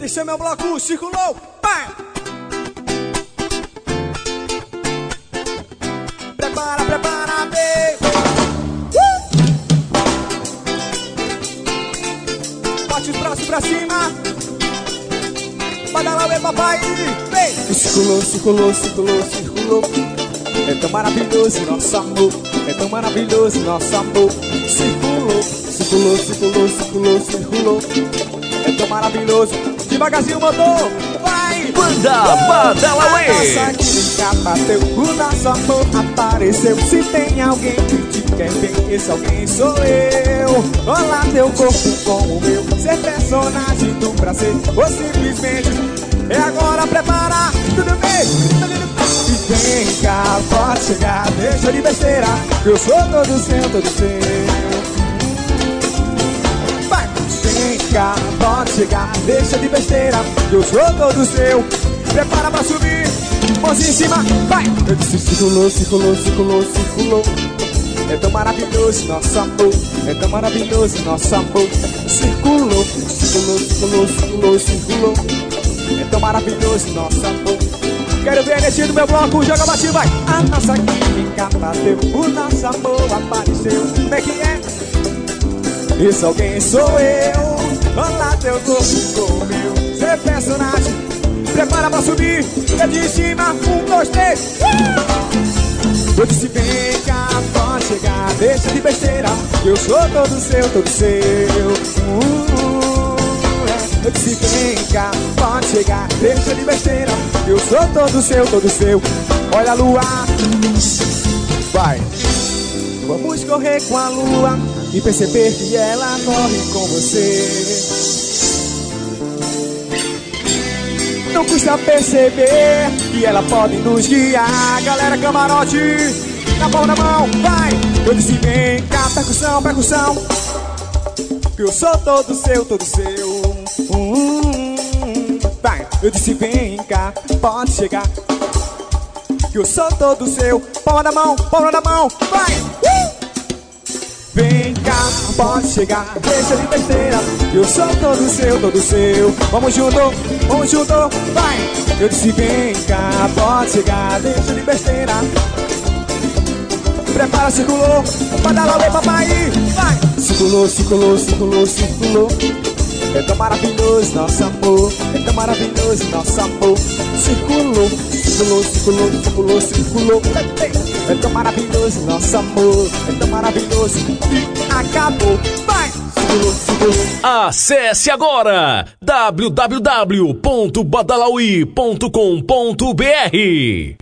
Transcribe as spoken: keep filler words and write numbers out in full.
Deixa meu bloco, circulou, vai! Prepara, prepara, vem! Uh! Bate os braços pra cima. Badala, vem, papai, vem! Circulou, circulou, circulou, circulou. É tão maravilhoso nosso amor. É tão maravilhoso nosso amor. Circulou, circulou, circulou, circulou, circulou. É tão maravilhoso. Devagarzinho, motor, vai! Banda Badala Uê! A nossa química bateu, o nosso amor apareceu. Se tem alguém que te quer bem, esse alguém sou eu. Olá, teu corpo com o meu. Ser personagem do prazer ou simplesmente é agora, prepara, tudo bem? E vem cá, pode chegar, deixa de besteira. Eu sou todo seu, todo seu. Vem cá, pode chegar, deixa de besteira. Eu sou todo seu. Prepara pra subir, mãozinha em cima, vai! Eu disse circulou, circulou, circulou, circulou. É tão maravilhoso nosso amor. É tão maravilhoso nosso amor. Circulou, circulou, circulou, circulou, circulou. É tão maravilhoso nosso amor. Quero ver a energia do meu bloco, joga baixinho, vai! A nossa química bateu, o nosso amor apareceu. Como é que é? Esse alguém sou eu. Olá, teu corpo com meu. Ser personagem. Prepara pra subir. Eu de cima, um, dois, três. uh! Eu disse vem cá, pode chegar, deixa de besteira. Eu sou todo seu, todo seu. uh, é. Eu disse vem cá, pode chegar, deixa de besteira. Eu sou todo seu, todo seu. Olha a lua. Vai. Vamos correr com a lua e perceber que ela corre com você. Não custa perceber que ela pode nos guiar. Galera, camarote, na mão, na mão, vai! Eu disse vem cá, percussão, percussão. Que eu sou todo seu, todo seu. Hum, vai! Eu disse vem cá, pode chegar. Que eu sou todo seu. Palma na mão, palma na mão, vai! Uh! Vem cá, pode chegar, deixa de besteira. Eu sou todo seu, todo seu. Vamos junto, vamos junto, vai! Eu disse vem cá, pode chegar, deixa de besteira. Prepara, circulou, badala, vem papai, vai! Circulou, circulou, circulou, circulou. É tão maravilhoso nosso amor. É tão maravilhoso nosso amor. Circulou, circulou, circulou, circulou, circulou. É tão maravilhoso nosso amor. É tão maravilhoso e acabou. Vai! Circulou, circulou. Acesse agora w w w ponto badalaui ponto com ponto b r.